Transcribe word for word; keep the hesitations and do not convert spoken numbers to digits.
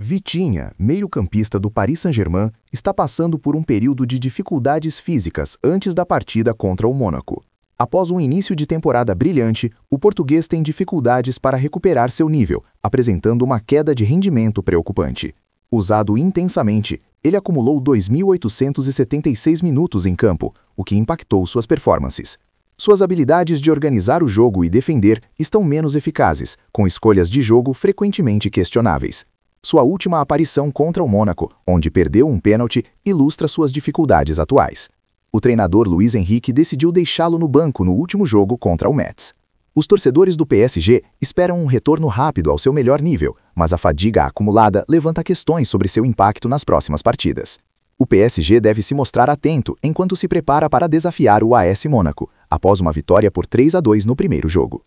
Vitinha, meio-campista do Paris Saint-Germain, está passando por um período de dificuldades físicas antes da partida contra o Mônaco. Após um início de temporada brilhante, o português tem dificuldades para recuperar seu nível, apresentando uma queda de rendimento preocupante. Usado intensamente, ele acumulou dois mil oitocentos e setenta e seis minutos em campo, o que impactou suas performances. Suas habilidades de organizar o jogo e defender estão menos eficazes, com escolhas de jogo frequentemente questionáveis. Sua última aparição contra o Mônaco, onde perdeu um pênalti, ilustra suas dificuldades atuais. O treinador Luiz Henrique decidiu deixá-lo no banco no último jogo contra o Metz. Os torcedores do P S G esperam um retorno rápido ao seu melhor nível, mas a fadiga acumulada levanta questões sobre seu impacto nas próximas partidas. O P S G deve se mostrar atento enquanto se prepara para desafiar o A S Mônaco, após uma vitória por três a dois no primeiro jogo.